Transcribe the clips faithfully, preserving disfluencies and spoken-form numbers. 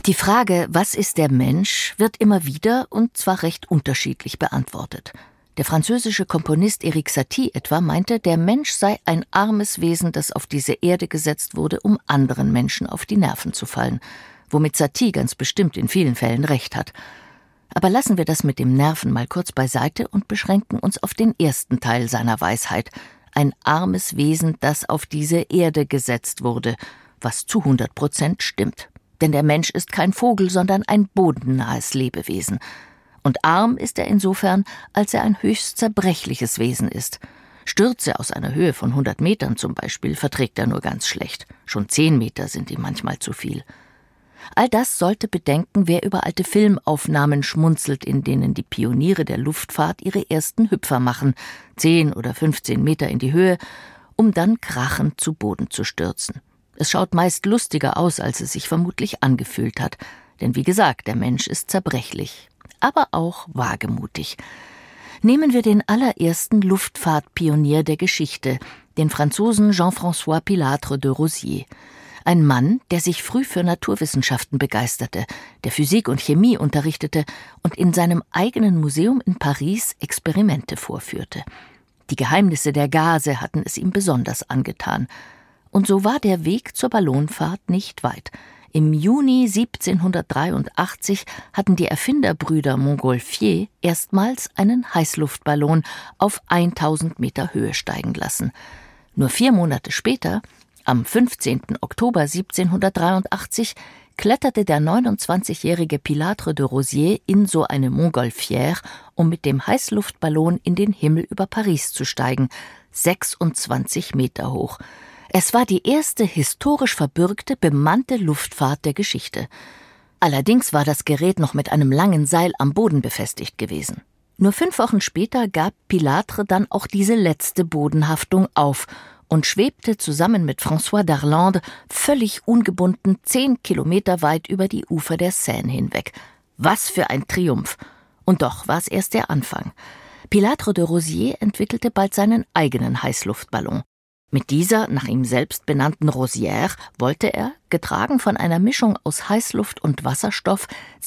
Die Frage, was ist der Mensch, wird immer wieder und zwar recht unterschiedlich beantwortet. Der französische Komponist Erik Satie etwa meinte, der Mensch sei ein armes Wesen, das auf diese Erde gesetzt wurde, um anderen Menschen auf die Nerven zu fallen, womit Satie ganz bestimmt in vielen Fällen recht hat. Aber lassen wir das mit dem Nerven mal kurz beiseite und beschränken uns auf den ersten Teil seiner Weisheit. Ein armes Wesen, das auf diese Erde gesetzt wurde, was zu hundert Prozent stimmt. Denn der Mensch ist kein Vogel, sondern ein bodennahes Lebewesen. Und arm ist er insofern, als er ein höchst zerbrechliches Wesen ist. Stürze aus einer Höhe von hundert Metern zum Beispiel verträgt er nur ganz schlecht. Schon zehn Meter sind ihm manchmal zu viel. All das sollte bedenken, wer über alte Filmaufnahmen schmunzelt, in denen die Pioniere der Luftfahrt ihre ersten Hüpfer machen, zehn oder fünfzehn Meter in die Höhe, um dann krachend zu Boden zu stürzen. Es schaut meist lustiger aus, als es sich vermutlich angefühlt hat. Denn wie gesagt, der Mensch ist zerbrechlich, aber auch wagemutig. Nehmen wir den allerersten Luftfahrtpionier der Geschichte, den Franzosen Jean-François Pilatre de Rosier. Ein Mann, der sich früh für Naturwissenschaften begeisterte, der Physik und Chemie unterrichtete und in seinem eigenen Museum in Paris Experimente vorführte. Die Geheimnisse der Gase hatten es ihm besonders angetan. Und so war der Weg zur Ballonfahrt nicht weit. Im Juni siebzehnhundertdreiundachtzig hatten die Erfinderbrüder Montgolfier erstmals einen Heißluftballon auf tausend Meter Höhe steigen lassen. Nur vier Monate später, am fünfzehnten Oktober siebzehnhundertdreiundachtzig, kletterte der neunundzwanzigjährige Pilatre de Rosier in so eine Montgolfière, um mit dem Heißluftballon in den Himmel über Paris zu steigen, sechsundzwanzig Meter hoch. Es war die erste historisch verbürgte, bemannte Luftfahrt der Geschichte. Allerdings war das Gerät noch mit einem langen Seil am Boden befestigt gewesen. Nur fünf Wochen später gab Pilatre dann auch diese letzte Bodenhaftung auf und schwebte zusammen mit François Darlande völlig ungebunden zehn Kilometer weit über die Ufer der Seine hinweg. Was für ein Triumph! Und doch war es erst der Anfang. Pilatre de Rosier entwickelte bald seinen eigenen Heißluftballon. Mit dieser, nach ihm selbst benannten Rosière, wollte er, getragen von einer Mischung aus Heißluft und Wasserstoff,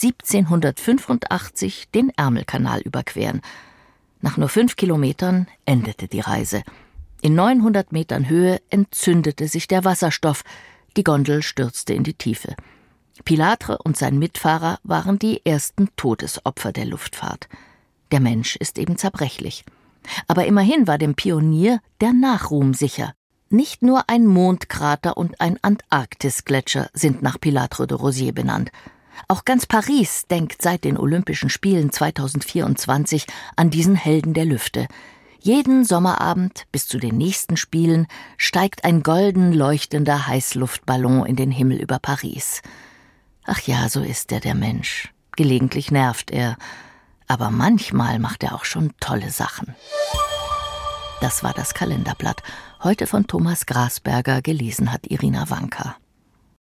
siebzehnhundertfünfundachtzig den Ärmelkanal überqueren. Nach nur fünf Kilometern endete die Reise. In neunhundert Metern Höhe entzündete sich der Wasserstoff. Die Gondel stürzte in die Tiefe. Pilatre und sein Mitfahrer waren die ersten Todesopfer der Luftfahrt. Der Mensch ist eben zerbrechlich. Aber immerhin war dem Pionier der Nachruhm sicher. Nicht nur ein Mondkrater und ein Antarktisgletscher sind nach Pilatre de Rosier benannt. Auch ganz Paris denkt seit den Olympischen Spielen zweitausendvierundzwanzig an diesen Helden der Lüfte. Jeden Sommerabend bis zu den nächsten Spielen steigt ein golden leuchtender Heißluftballon in den Himmel über Paris. Ach ja, so ist er, der Mensch. Gelegentlich nervt er. Aber manchmal macht er auch schon tolle Sachen. Das war das Kalenderblatt. Heute von Thomas Grasberger, gelesen hat Irina Wanka.